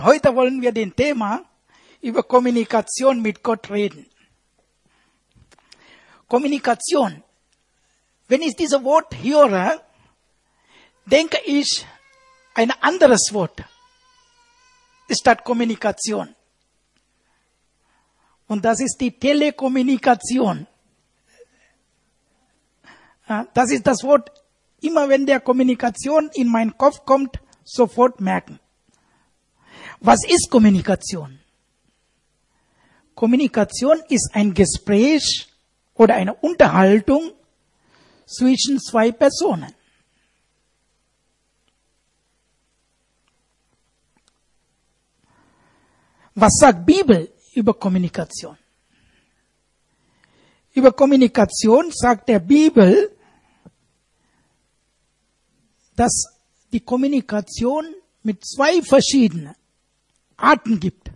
Heute wollen wir den Thema über Kommunikation mit Gott reden. Kommunikation. Wenn ich dieses Wort höre, denke ich ein anderes Wort statt Kommunikation. Und das ist die Telekommunikation. Das ist das Wort, immer wenn der Kommunikation in meinen Kopf kommt, sofort merken. Was ist Kommunikation? Kommunikation ist ein Gespräch oder eine Unterhaltung zwischen zwei Personen. Was sagt Bibel über Kommunikation? Über Kommunikation sagt der Bibel, dass die Kommunikation mit zwei verschiedenen Arten gibt.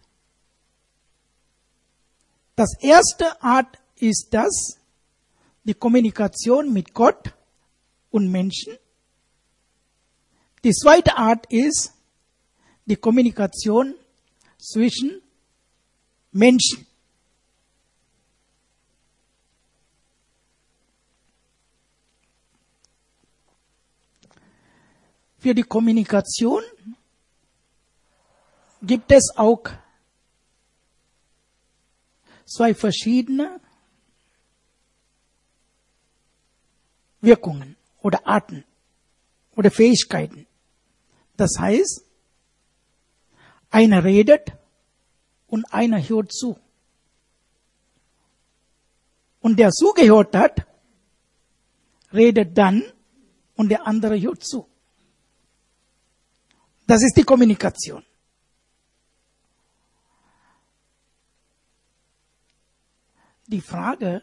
Das erste Art ist die Kommunikation mit Gott und Menschen. Die zweite Art ist die Kommunikation zwischen Menschen. Für die Kommunikation gibt es auch zwei verschiedene Wirkungen oder Arten oder Fähigkeiten. Das heißt, einer redet und einer hört zu. Und der zugehört hat, redet dann und der andere hört zu. Das ist die Kommunikation. Die Frage,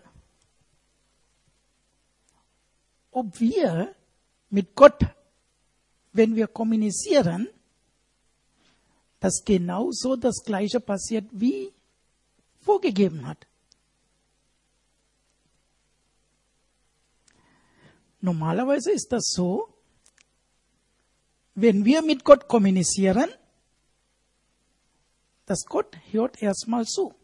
ob wir mit Gott, wenn wir kommunizieren, dass genauso das Gleiche passiert, wie vorgegeben hat. Normalerweise ist das so, wenn wir mit Gott kommunizieren, dass Gott hört erstmal zu.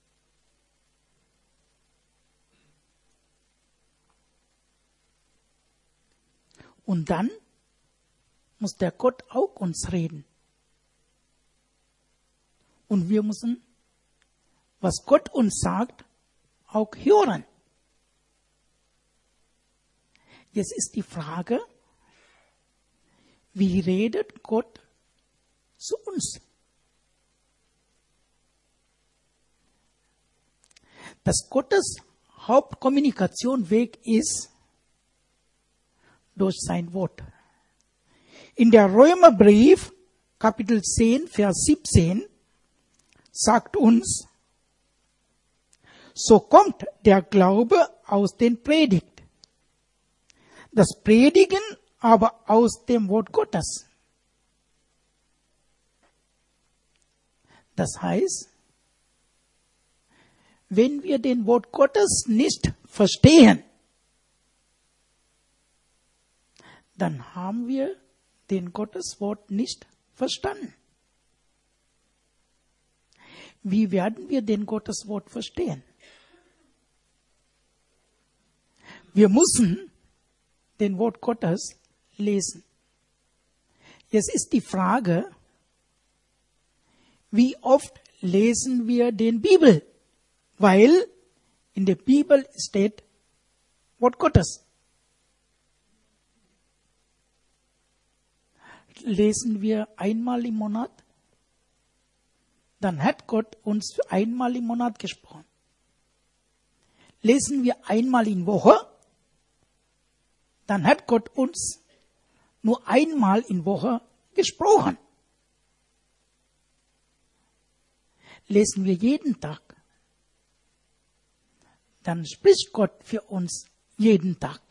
Und dann muss der Gott auch uns reden. Und wir müssen, was Gott uns sagt, auch hören. Jetzt ist die Frage, wie redet Gott zu uns? Dass Gottes Hauptkommunikationsweg ist durch sein Wort. In der Römerbrief, Kapitel 10, Vers 17, sagt uns, so kommt der Glaube aus den Predigt. Das Predigen aber aus dem Wort Gottes. Das heißt, wenn wir den Wort Gottes nicht verstehen, dann haben wir den Gotteswort nicht verstanden. Wie werden wir den Gotteswort verstehen? Wir müssen den Wort Gottes lesen. Jetzt ist die Frage, wie oft lesen wir den Bibel? Weil in der Bibel steht Wort Gottes. Lesen wir einmal im Monat? Dann hat Gott uns einmal im Monat gesprochen. Lesen wir einmal in Woche? Dann hat Gott uns nur einmal in Woche gesprochen. Lesen wir jeden Tag? Dann spricht Gott für uns jeden Tag.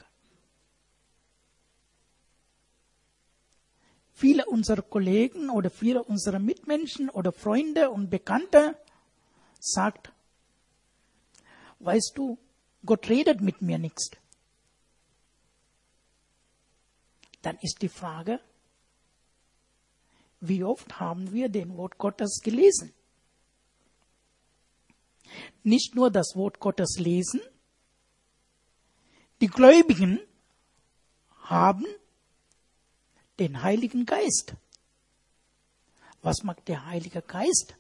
Viele unserer Kollegen oder viele unserer Mitmenschen oder Freunde und Bekannte sagt, weißt du, Gott redet mit mir nichts. Dann ist die Frage, wie oft haben wir den Wort Gottes gelesen? Nicht nur das Wort Gottes lesen, die Gläubigen haben den Heiligen Geist. Was macht der Heilige Geist?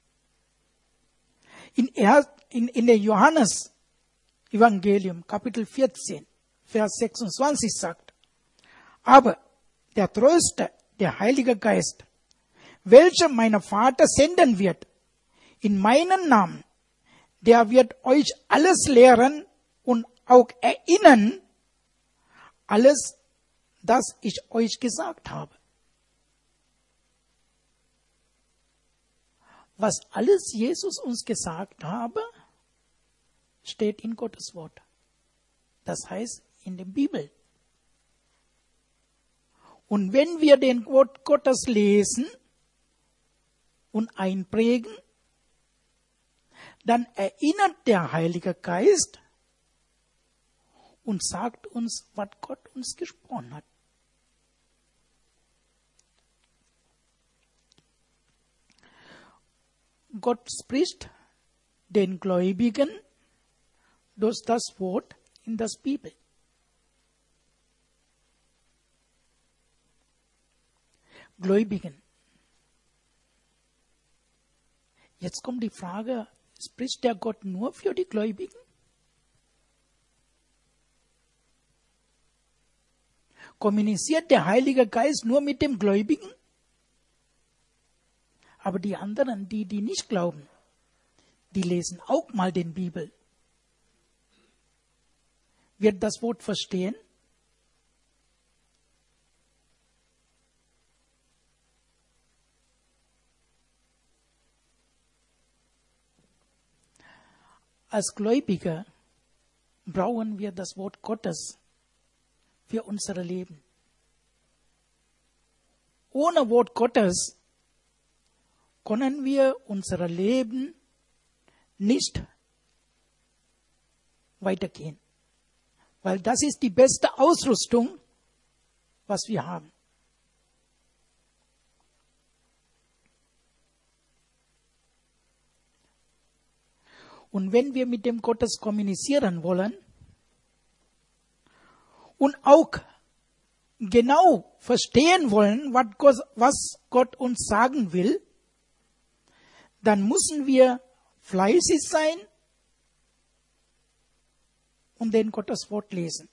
In der Johannes-Evangelium, Kapitel 14, Vers 26 sagt, aber der Tröster, der Heilige Geist, welcher mein Vater senden wird, in meinen Namen, der wird euch alles lehren und auch erinnern, alles, das ich euch gesagt habe. Was alles Jesus uns gesagt habe, steht in Gottes Wort. Das heißt in der Bibel. Und wenn wir den Wort Gottes lesen und einprägen, dann erinnert der Heilige Geist und sagt uns, was Gott uns gesprochen hat. Gott spricht den Gläubigen durch das Wort in der Bibel. Gläubigen. Jetzt kommt die Frage, spricht der Gott nur für die Gläubigen? Kommuniziert der Heilige Geist nur mit dem Gläubigen? Aber die anderen, die nicht glauben, die lesen auch mal den Bibel. Wird das Wort verstehen? Als Gläubiger brauchen wir das Wort Gottes für unser Leben. Ohne Wort Gottes können wir unser Leben nicht weitergehen. Weil das ist die beste Ausrüstung, was wir haben. Und wenn wir mit dem Gottes kommunizieren wollen und auch genau verstehen wollen, was Gott uns sagen will, dann müssen wir fleißig sein und den Gottes Wort lesen.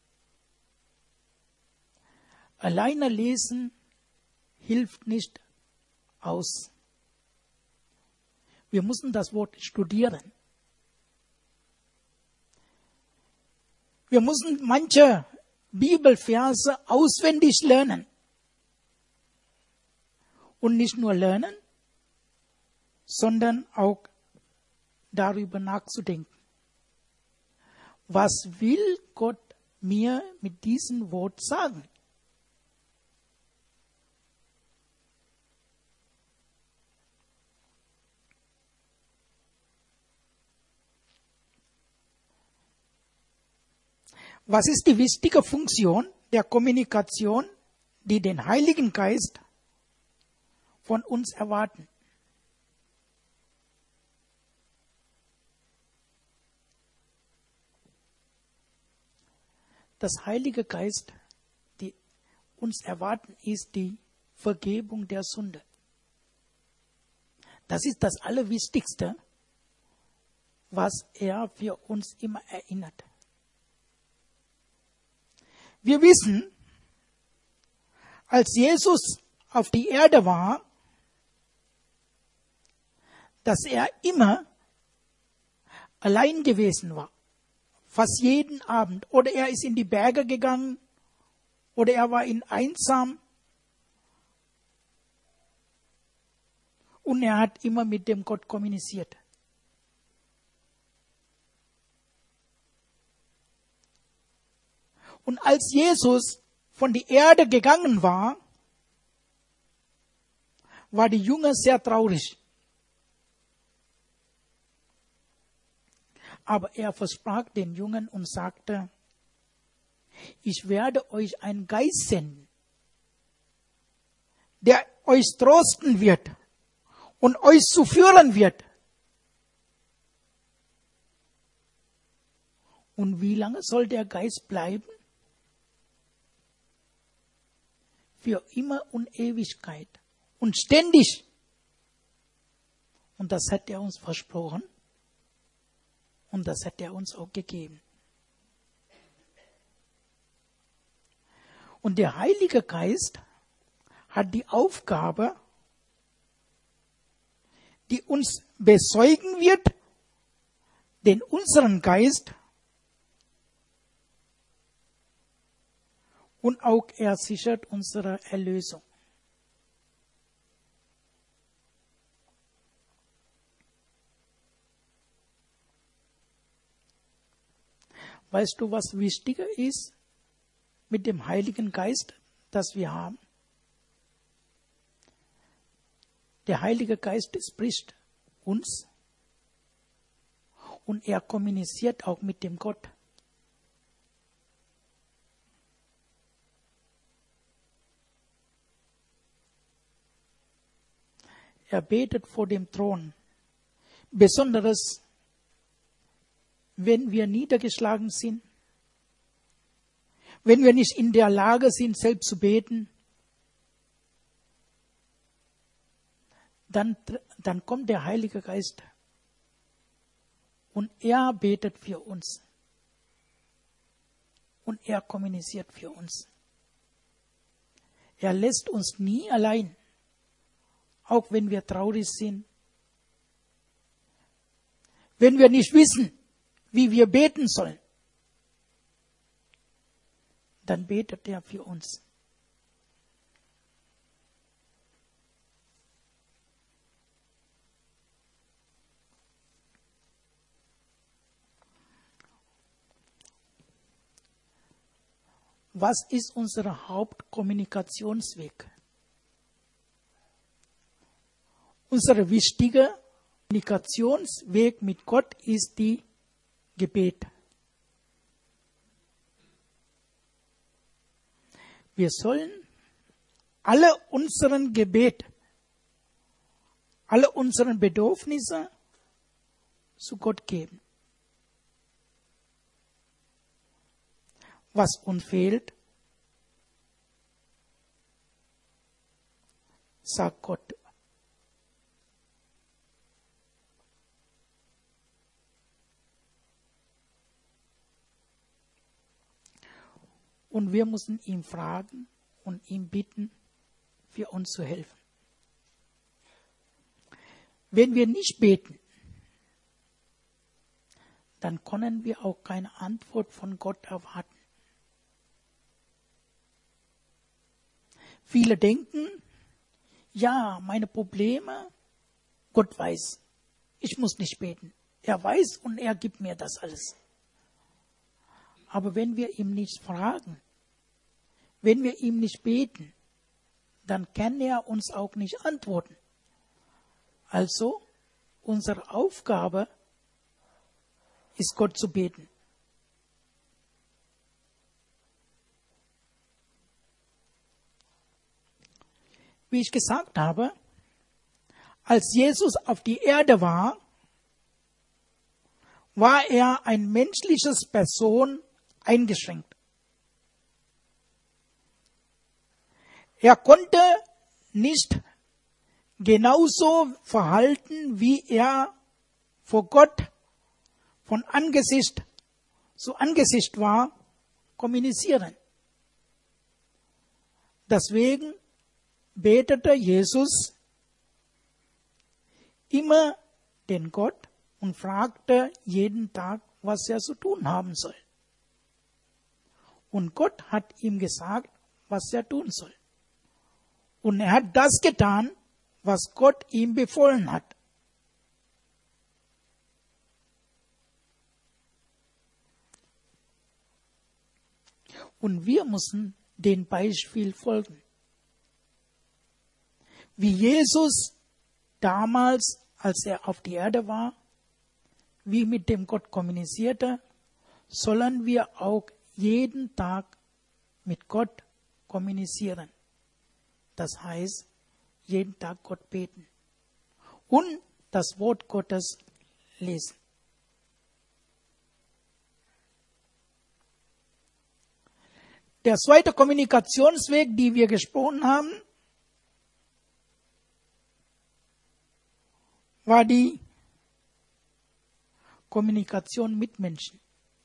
Alleine lesen hilft nicht aus. Wir müssen das Wort studieren. Wir müssen manche Bibelverse auswendig lernen. Und nicht nur lernen, sondern auch darüber nachzudenken. Was will Gott mir mit diesem Wort sagen? Was ist die wichtige Funktion der Kommunikation, die den Heiligen Geist von uns erwarten? Das Heilige Geist, die uns erwarten, ist die Vergebung der Sünde. Das ist das Allerwichtigste, was er für uns immer erinnert. Wir wissen, als Jesus auf die Erde war, dass er immer allein gewesen war. Fast jeden Abend. Oder er ist in die Berge gegangen. Oder er war einsam. Und er hat immer mit dem Gott kommuniziert. Und als Jesus von der Erde gegangen war, war die Jünger sehr traurig. Aber er versprach den Jüngern und sagte, ich werde euch einen Geist senden, der euch trösten wird und euch zu führen wird. Und wie lange soll der Geist bleiben? Für immer und Ewigkeit und ständig. Und das hat er uns versprochen und das hat er uns auch gegeben. Und der Heilige Geist hat die Aufgabe, die uns bezeugen wird, denn unseren Geist und auch er sichert unsere Erlösung. Weißt du, was wichtiger ist mit dem Heiligen Geist, das wir haben? Der Heilige Geist spricht uns und er kommuniziert auch mit dem Gott. Er betet vor dem Thron. Besonders, wenn wir niedergeschlagen sind, wenn wir nicht in der Lage sind, selbst zu beten, dann kommt der Heilige Geist und er betet für uns und er kommuniziert für uns. Er lässt uns nie allein. Auch wenn wir traurig sind, wenn wir nicht wissen, wie wir beten sollen, dann betet er für uns. Was ist unser Hauptkommunikationsweg? Unser wichtiger Kommunikationsweg mit Gott ist die Gebet. Wir sollen alle unseren Gebet, alle unseren Bedürfnisse zu Gott geben. Was uns fehlt, sagt Gott. Und wir müssen ihn fragen und ihn bitten, für uns zu helfen. Wenn wir nicht beten, dann können wir auch keine Antwort von Gott erwarten. Viele denken, ja, meine Probleme, Gott weiß, ich muss nicht beten. Er weiß und er gibt mir das alles. Aber wenn wir ihm nicht fragen, wenn wir ihm nicht beten, dann kann er uns auch nicht antworten. Also, unsere Aufgabe ist, Gott zu beten. Wie ich gesagt habe, als Jesus auf die Erde war, war er ein menschliches Person eingeschränkt. Er konnte nicht genauso verhalten, wie er vor Gott von Angesicht zu Angesicht war, kommunizieren. Deswegen betete Jesus immer den Gott und fragte jeden Tag, was er zu tun haben soll. Und Gott hat ihm gesagt, was er tun soll. Und er hat das getan, was Gott ihm befohlen hat. Und wir müssen dem Beispiel folgen. Wie Jesus damals, als er auf die Erde war, wie mit dem Gott kommunizierte, sollen wir auch jeden Tag mit Gott kommunizieren. Das heißt, jeden Tag Gott beten und das Wort Gottes lesen. Der zweite Kommunikationsweg, den wir gesprochen haben, war die Kommunikation mit Menschen.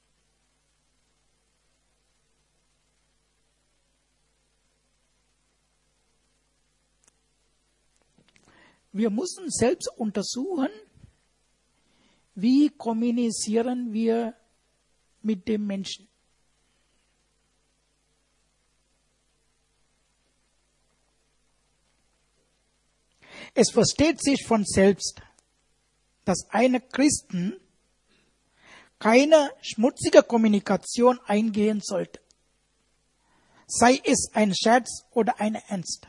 Wir müssen selbst untersuchen, wie kommunizieren wir mit dem Menschen. Es versteht sich von selbst, dass eine Christen keine schmutzige Kommunikation eingehen sollte, sei es ein Scherz oder ein Ernst.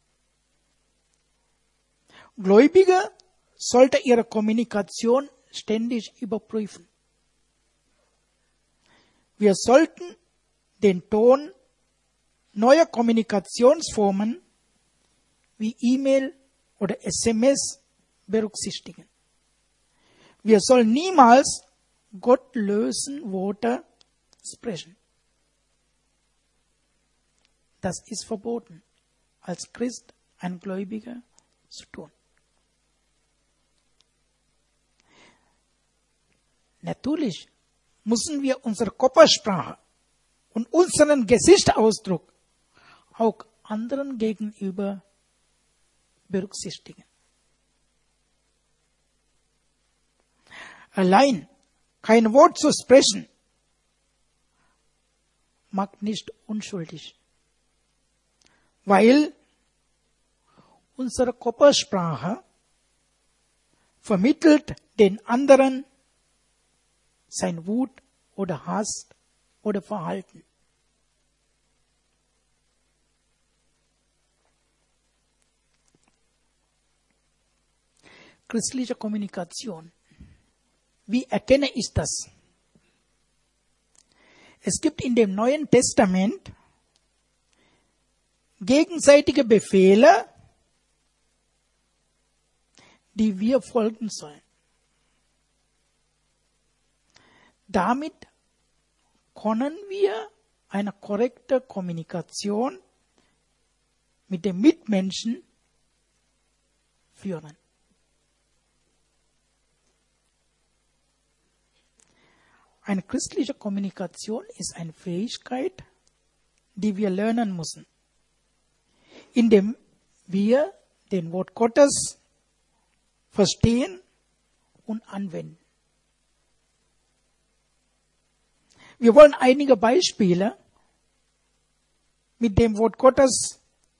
Gläubige sollten ihre Kommunikation ständig überprüfen. Wir sollten den Ton neuer Kommunikationsformen wie E-Mail oder SMS berücksichtigen. Wir sollen niemals gottlösen Worte sprechen. Das ist verboten, als Christ, ein Gläubiger, zu tun. Natürlich müssen wir unsere Körpersprache und unseren Gesichtsausdruck auch anderen gegenüber berücksichtigen. Allein kein Wort zu sprechen macht nicht unschuldig, weil unsere Körpersprache vermittelt den anderen sein Wut oder Hass oder Verhalten. Christliche Kommunikation. Wie erkenne ich das? Es gibt in dem Neuen Testament gegenseitige Befehle, die wir folgen sollen. Damit können wir eine korrekte Kommunikation mit den Mitmenschen führen. Eine christliche Kommunikation ist eine Fähigkeit, die wir lernen müssen, indem wir den Wort Gottes verstehen und anwenden. Wir wollen einige Beispiele mit dem Wort Gottes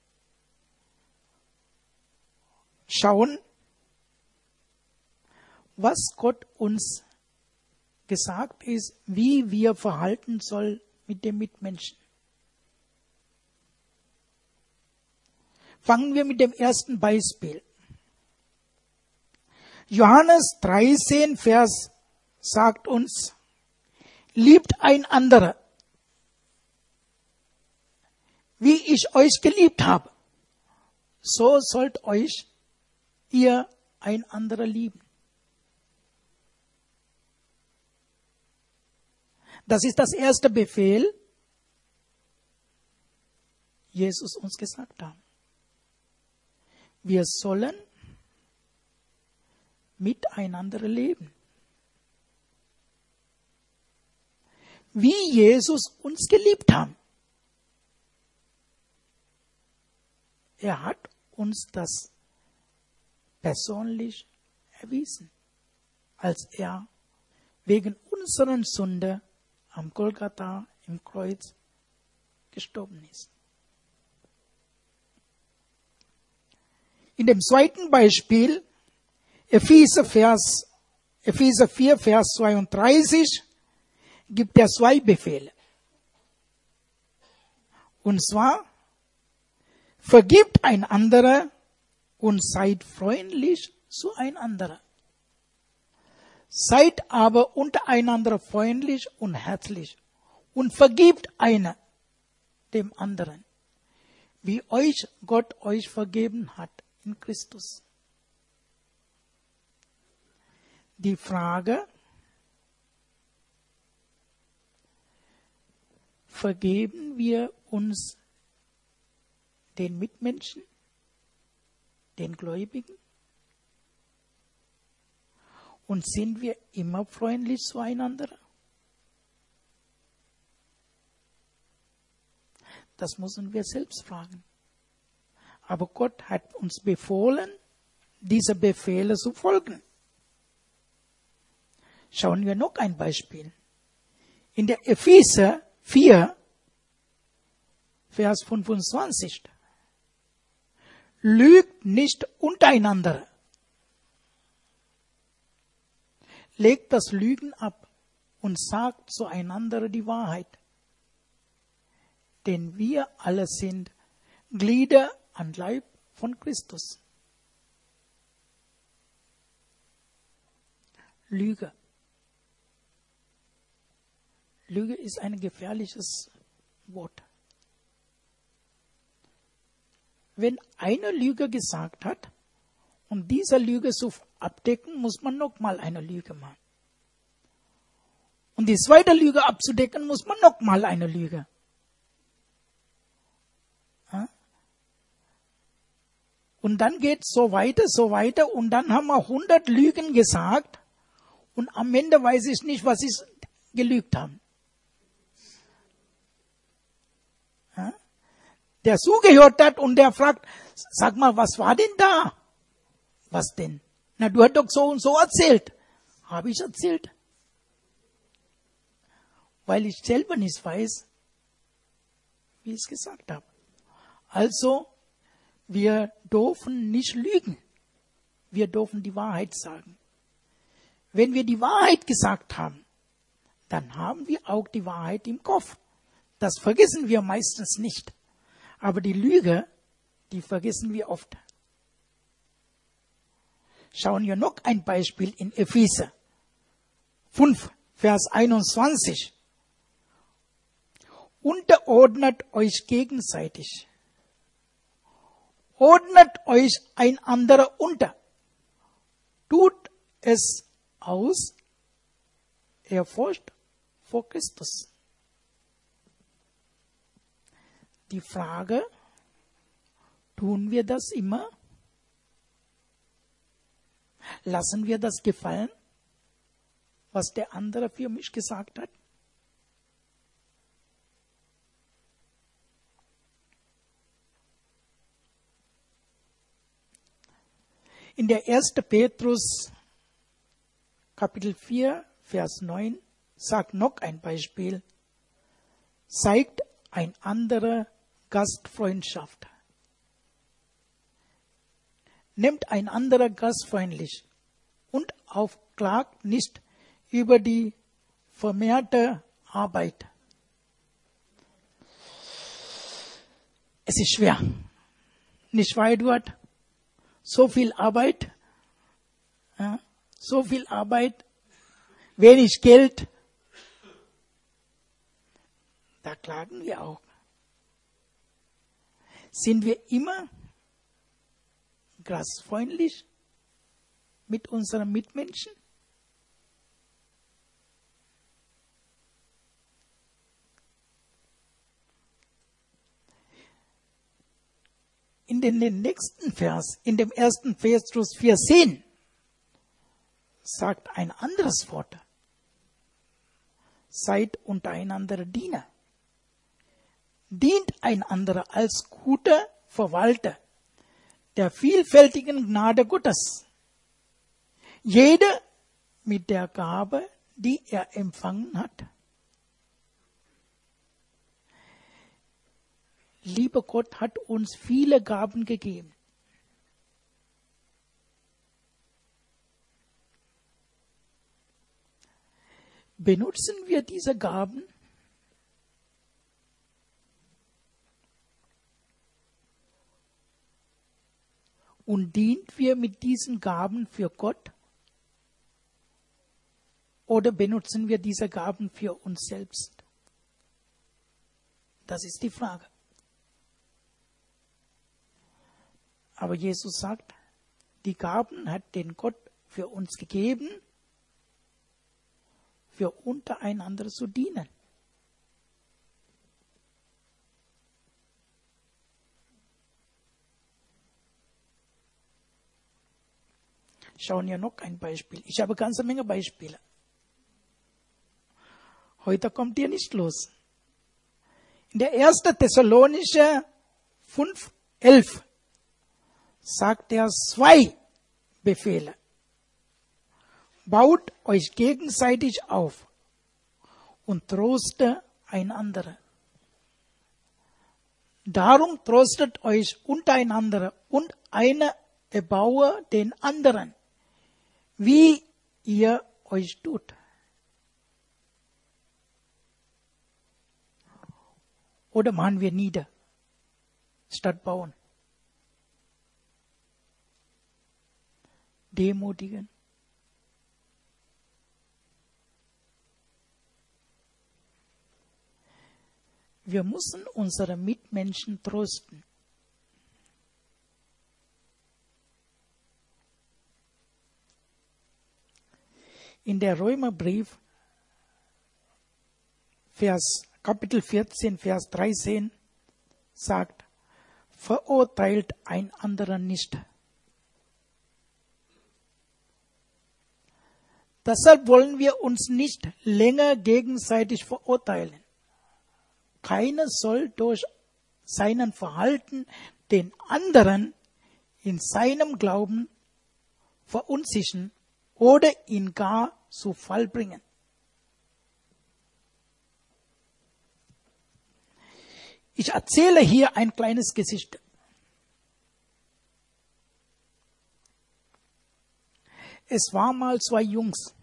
schauen, was Gott uns gesagt ist, wie wir verhalten sollen mit den Mitmenschen. Fangen wir mit dem ersten Beispiel. Johannes 13, Vers sagt uns, liebt einander, wie ich euch geliebt habe. So sollt euch ihr einander lieben. Das ist das erste Befehl, Jesus uns gesagt hat. Wir sollen miteinander leben. Wie Jesus uns geliebt hat. Er hat uns das persönlich erwiesen, als er wegen unserer Sünde am Golgatha im Kreuz gestorben ist. In dem zweiten Beispiel, Epheser 4, Vers 32, gibt er zwei Befehle. Und zwar, vergibt einander und seid freundlich zueinander. Seid aber untereinander freundlich und herzlich und vergibt einer dem anderen, wie euch Gott euch vergeben hat in Christus. Die Frage, vergeben wir uns den Mitmenschen, den Gläubigen? Und sind wir immer freundlich zueinander? Das müssen wir selbst fragen. Aber Gott hat uns befohlen, diese Befehle zu folgen. Schauen wir noch ein Beispiel. In der Epheser 4, Vers 25. Lügt nicht untereinander. Legt das Lügen ab und sagt zueinander die Wahrheit. Denn wir alle sind Glieder am Leib von Christus. Lüge. Lüge ist ein gefährliches Wort. Wenn eine Lüge gesagt hat, um diese Lüge zu abdecken, muss man nochmal eine Lüge machen. Um die zweite Lüge abzudecken, muss man nochmal eine Lüge. Und dann geht es so weiter und dann haben wir 100 Lügen gesagt und am Ende weiß ich nicht, was sie gelügt haben. Der zugehört hat und der fragt, sag mal, was war denn da? Was denn? Na, du hast doch so und so erzählt. Habe ich erzählt? Weil ich selber nicht weiß, wie ich es gesagt habe. Also, wir dürfen nicht lügen. Wir dürfen die Wahrheit sagen. Wenn wir die Wahrheit gesagt haben, dann haben wir auch die Wahrheit im Kopf. Das vergessen wir meistens nicht. Aber die Lüge, die vergessen wir oft. Schauen wir noch ein Beispiel in Epheser 5, Vers 21. Unterordnet euch gegenseitig. Ordnet euch einander unter. Tut es aus, Ehrfurcht vor Christus. Die Frage, tun wir das immer? Lassen wir das gefallen, was der andere für mich gesagt hat? In der 1. Petrus, Kapitel 4, Vers 9, sagt noch ein Beispiel. Zeigt einander Gastfreundschaft. Nehmt einander gastfreundlich und aufklagt nicht über die vermehrte Arbeit. Es ist schwer. Nicht wahr, Eduard? So viel Arbeit, wenig Geld. Da klagen wir auch. Sind wir immer gastfreundlich mit unseren Mitmenschen? In den nächsten Vers, in dem 1. Petrus 4,10, sagt ein anderes Wort. Seid untereinander Diener. Dient einander als guter Verwalter der vielfältigen Gnade Gottes. Jeder mit der Gabe, die er empfangen hat. Lieber Gott hat uns viele Gaben gegeben. Benutzen wir diese Gaben? Und dient wir mit diesen Gaben für Gott? Oder benutzen wir diese Gaben für uns selbst? Das ist die Frage. Aber Jesus sagt, die Gaben hat den Gott für uns gegeben, für untereinander zu dienen. Schauen wir noch ein Beispiel. Ich habe eine ganze Menge Beispiele. Heute kommt ihr nicht los. In der 1. Thessalonischer 5,11 sagt er 2 Befehle. Baut euch gegenseitig auf und troste einander. Darum trostet euch untereinander und einer erbaue den anderen, wie ihr euch tut. Oder machen wir nieder, statt bauen. Demutigen. Wir müssen unsere Mitmenschen trösten. In der Römerbrief, Kapitel 14, Vers 13, sagt, verurteilt ein anderen nicht. Deshalb wollen wir uns nicht länger gegenseitig verurteilen. Keiner soll durch seinen Verhalten den anderen in seinem Glauben verunsichern oder ihn gar zu Fall bringen. Ich erzähle hier ein kleines Geschichte. Es war mal 2 Jungs,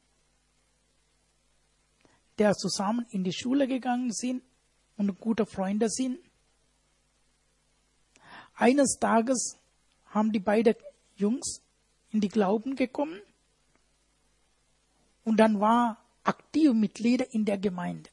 die zusammen in die Schule gegangen sind und gute Freunde sind. Eines Tages haben die beiden Jungs in die Glauben gekommen und dann war aktive Mitglieder in der Gemeinde.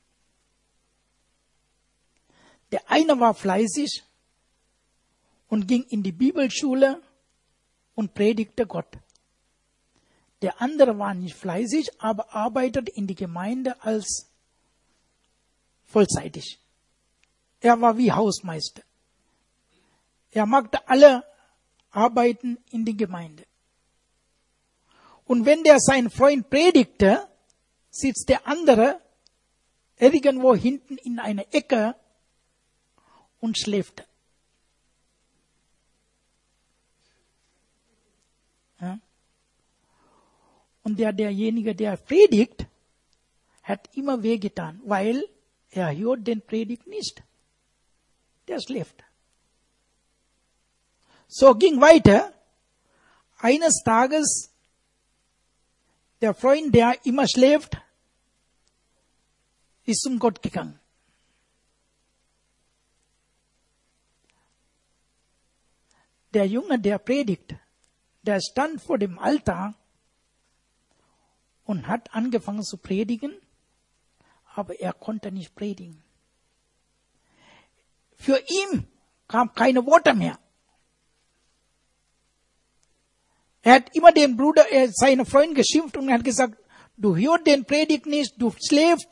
Der eine war fleißig und ging in die Bibelschule und predigte Gott. Der andere war nicht fleißig, aber arbeitete in die Gemeinde als vollzeitig. Er war wie Hausmeister. Er machte alle Arbeiten in die Gemeinde. Und wenn der seinen Freund predigte, sitzt der andere irgendwo hinten in einer Ecke und schläft. Ja? Und derjenige, der predigt, hat immer wehgetan, weil er hört den Predigt nicht. Der schläft. So ging weiter. Eines Tages, der Freund, der immer schläft, ist zum Gott gegangen. Der Junge, der predigt, der stand vor dem Altar und hat angefangen zu predigen, aber er konnte nicht predigen. Für ihn kam keine Worte mehr. Er hat immer den Bruder, seinen Freund geschimpft und hat gesagt, du hörst den Predigt nicht, du schläfst.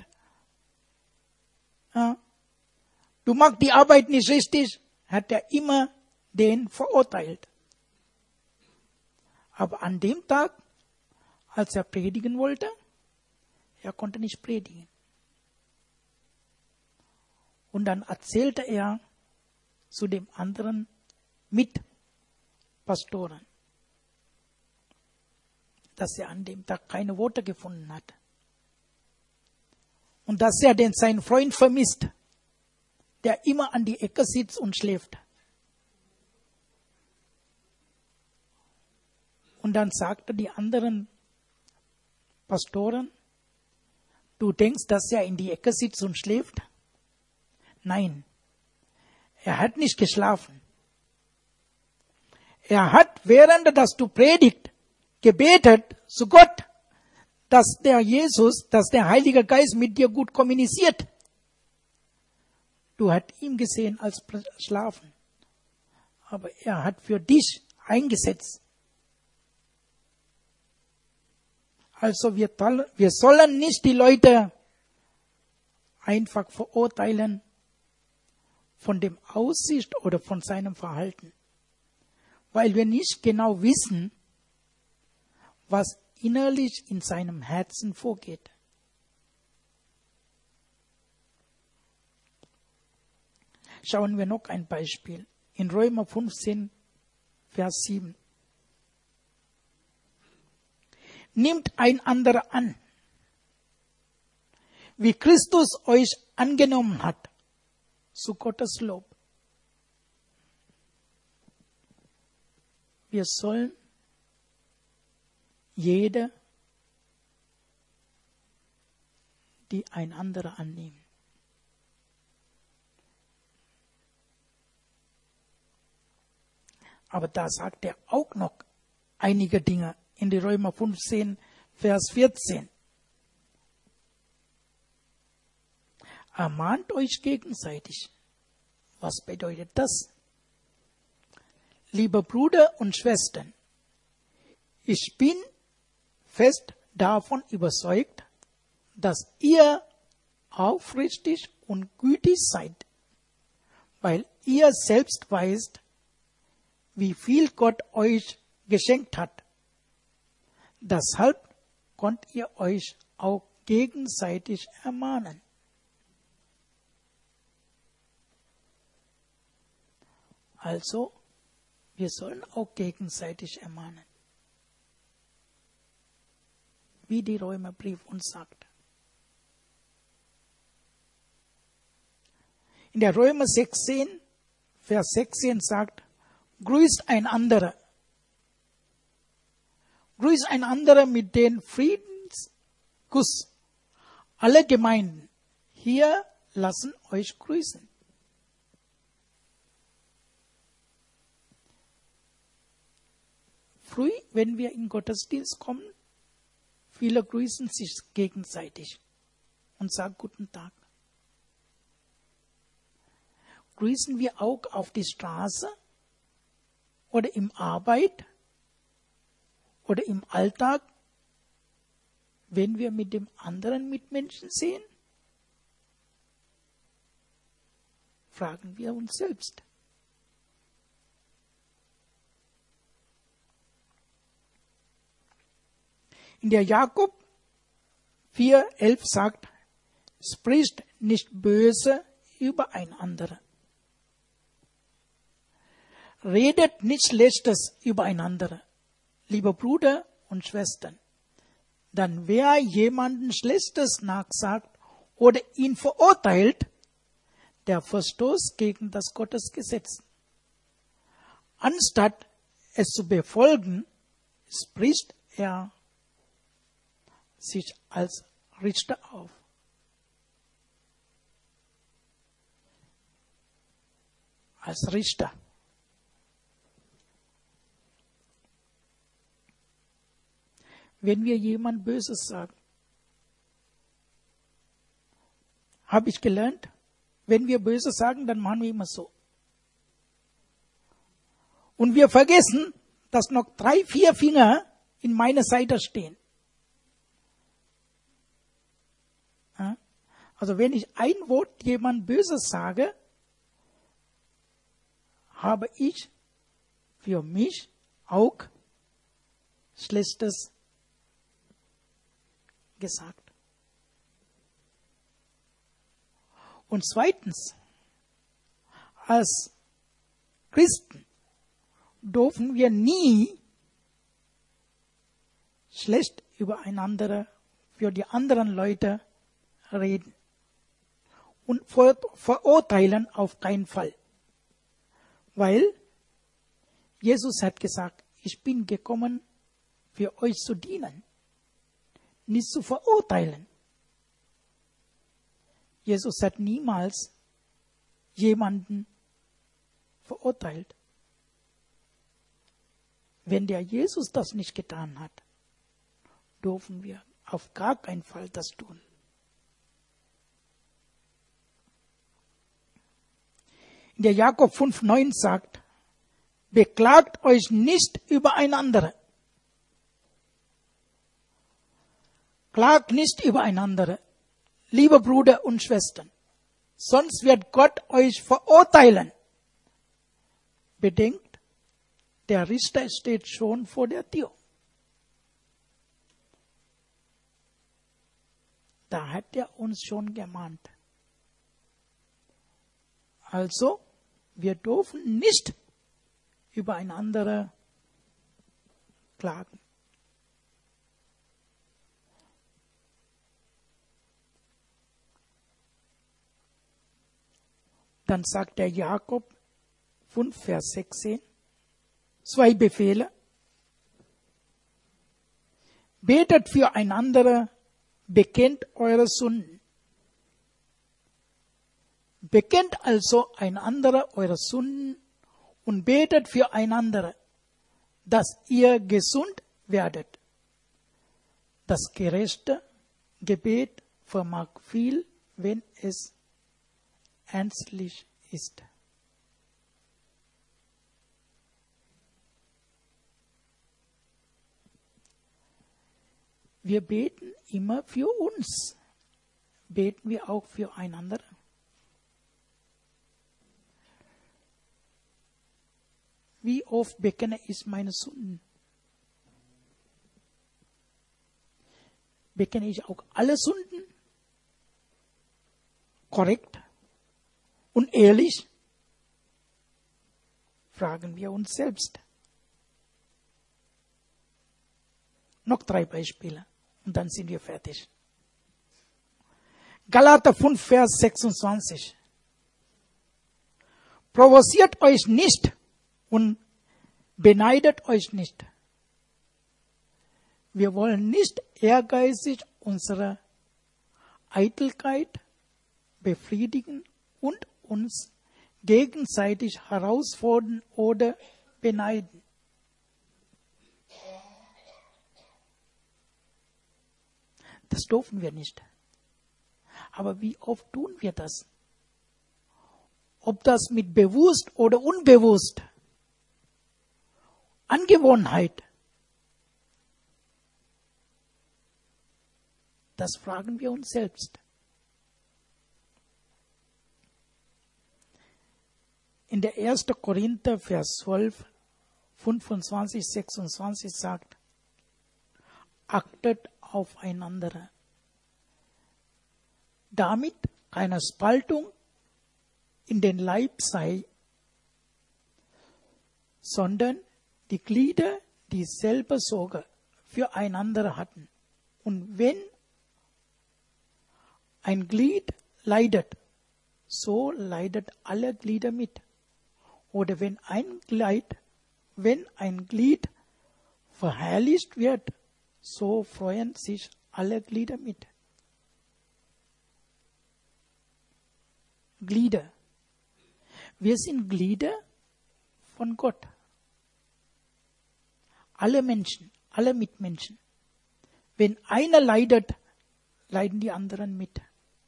Ja. Du machst die Arbeit nicht richtig, hat er immer den verurteilt. Aber an dem Tag, als er predigen wollte, er konnte nicht predigen. Und dann erzählte er zu dem anderen Mitpastoren, dass er an dem Tag keine Worte gefunden hat. Und dass er seinen Freund vermisst, der immer an die Ecke sitzt und schläft. Und dann sagte die anderen Pastoren, du denkst, dass er in die Ecke sitzt und schläft? Nein, er hat nicht geschlafen. Er hat, während dass du predigt, gebetet zu Gott, dass der Jesus, dass der Heilige Geist mit dir gut kommuniziert. Du hast ihn gesehen als schlafen. aber er hat für dich eingesetzt. Also wir sollen nicht die Leute einfach verurteilen von dem Aussicht oder von seinem Verhalten, weil wir nicht genau wissen, was innerlich in seinem Herzen vorgeht. Schauen wir noch ein Beispiel. In Römer 15, Vers 7. Nimmt einander an, wie Christus euch angenommen hat, zu Gottes Lob. Wir sollen jeder die einander annehmen. Aber da sagt er auch noch einige Dinge in die Römer 15, Vers 14. Ermahnt euch gegenseitig. Was bedeutet das? Liebe Brüder und Schwestern, ich bin fest davon überzeugt, dass ihr aufrichtig und gütig seid, weil ihr selbst weißt, wie viel Gott euch geschenkt hat. Deshalb könnt ihr euch auch gegenseitig ermahnen. Also, wir sollen auch gegenseitig ermahnen. Wie die Römerbrief uns sagt. In der Römer 16, Vers 16 sagt, grüßt einander. Grüßt einander mit dem Friedenskuss. Alle Gemeinden hier lassen euch grüßen. Früh, wenn wir in Gottesdienst kommen, viele grüßen sich gegenseitig und sagen guten Tag. Grüßen wir auch auf die Straße oder im Arbeit oder im Alltag, wenn wir mit dem anderen Mitmenschen sehen? Fragen wir uns selbst. In der Jakob 4,11 sagt, spricht nicht böse übereinander. Redet nicht Schlechtes übereinander, liebe Brüder und Schwestern. Dann wer jemanden Schlechtes nachsagt oder ihn verurteilt, der verstoßt gegen das Gottesgesetz. Anstatt es zu befolgen, spricht er sich als Richter auf. Als Richter. Wenn wir jemand Böses sagen, habe ich gelernt, wenn wir Böses sagen, dann machen wir immer so. Und wir vergessen, dass noch 3, 4 Finger in meiner Seite stehen. Also wenn ich ein Wort jemand Böses sage, habe ich für mich auch Schlechtes gesagt. Und zweitens, als Christen dürfen wir nie schlecht übereinander für die anderen Leute reden und verurteilen auf keinen Fall. Weil Jesus hat gesagt, ich bin gekommen, für euch zu dienen, nicht zu verurteilen. Jesus hat niemals jemanden verurteilt. Wenn der Jesus das nicht getan hat, dürfen wir auf gar keinen Fall das tun. In der Jakob 5,9 sagt, Beklagt euch nicht über einander. Klagt nicht über einander, liebe Brüder und Schwestern, sonst wird Gott euch verurteilen. Bedenkt, der Richter steht schon vor der Tür. Da hat er uns schon gemahnt. Also, wir dürfen nicht übereinander klagen. Dann sagt der Jakob 5, Vers 16, 2 Befehle. Betet füreinander, bekennt eure Sünden. Bekennt also einander eure Sünden und betet füreinander, dass ihr gesund werdet. Das gerechte Gebet vermag viel, wenn es ernstlich ist. Wir beten immer für uns. Beten wir auch füreinander? Wie oft bekenne ich meine Sünden? Bekenne ich auch alle Sünden? Korrekt und ehrlich? Fragen wir uns selbst. Noch 3 Beispiele und dann sind wir fertig. Galater 5, Vers 26. Provoziert euch nicht und beneidet euch nicht. Wir wollen nicht ehrgeizig unsere Eitelkeit befriedigen und uns gegenseitig herausfordern oder beneiden. Das dürfen wir nicht. Aber wie oft tun wir das? Ob das mit bewusst oder unbewusst? Angewohnheit. Das fragen wir uns selbst. In der 1. Korinther, Vers 12, 25, 26 sagt, achtet aufeinander, damit keine Spaltung in den Leib sei, sondern die Glieder dieselbe Sorge füreinander hatten. Und wenn ein Glied leidet, so leidet alle Glieder mit. Oder wenn ein Glied verherrlicht wird, so freuen sich alle Glieder mit. Glieder. Wir sind Glieder von Gott. Alle Menschen, alle Mitmenschen. Wenn einer leidet, leiden die anderen mit.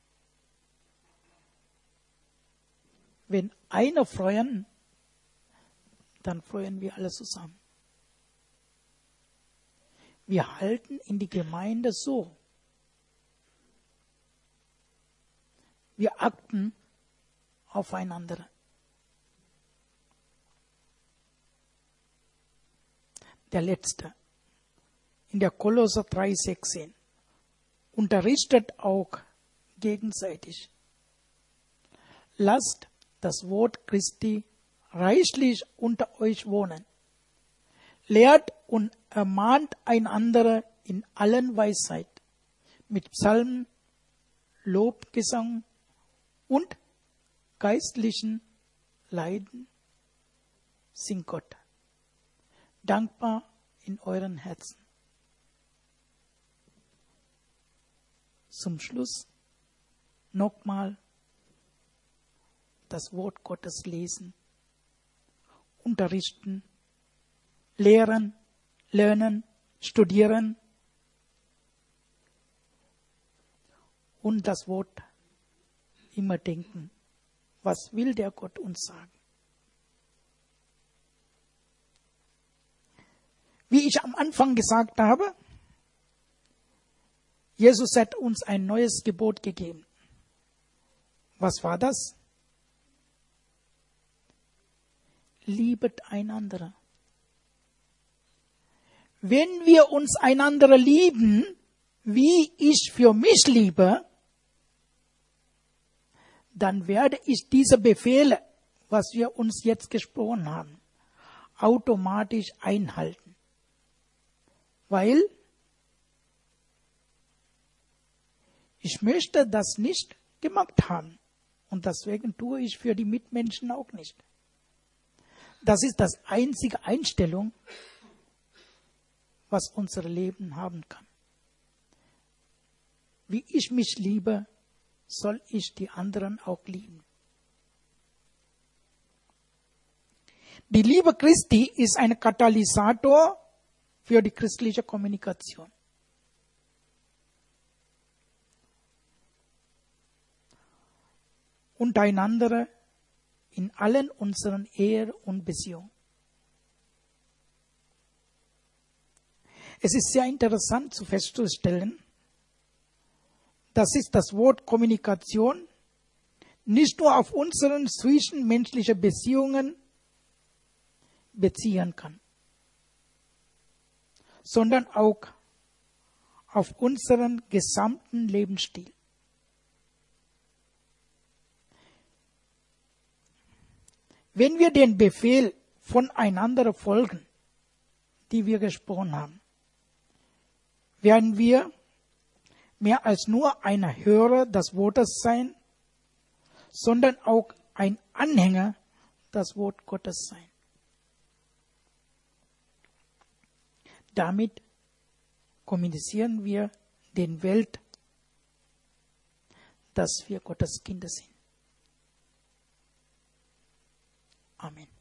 Wenn einer freuen, dann freuen wir alle zusammen. Wir halten in die Gemeinde so. Wir achten aufeinander. Der letzte. In der Kolosser 3,16. Unterrichtet auch gegenseitig. Lasst das Wort Christi reichlich unter euch wohnen. Lehrt und ermahnt einander in allen Weisheit, mit Psalmen, Lobgesang und geistlichen Leiden. Singt Gott. Dankbar in euren Herzen. Zum Schluss nochmal das Wort Gottes lesen, unterrichten, lehren, lernen, studieren und das Wort immer denken. Was will der Gott uns sagen? Wie ich am Anfang gesagt habe, Jesus hat uns ein neues Gebot gegeben. Was war das? Liebet einander. Wenn wir uns einander lieben, wie ich für mich liebe, dann werde ich diese Befehle, was wir uns jetzt gesprochen haben, automatisch einhalten. Weil ich möchte das nicht gemacht haben. Und deswegen tue ich für die Mitmenschen auch nicht. Das ist das einzige Einstellung, was unser Leben haben kann. Wie ich mich liebe, soll ich die anderen auch lieben. Die Liebe Christi ist ein Katalysator für die christliche Kommunikation. Untereinander in allen unseren Ehen und Beziehungen. Es ist sehr interessant festzustellen, dass sich das Wort Kommunikation nicht nur auf unsere zwischenmenschlichen Beziehungen beziehen kann, sondern auch auf unseren gesamten Lebensstil. Wenn wir den Befehl voneinander folgen, die wir gesprochen haben, werden wir mehr als nur ein Hörer des Wortes sein, sondern auch ein Anhänger des Wort Gottes sein. Damit kommunizieren wir den Welt, dass wir Gottes Kinder sind. Amen.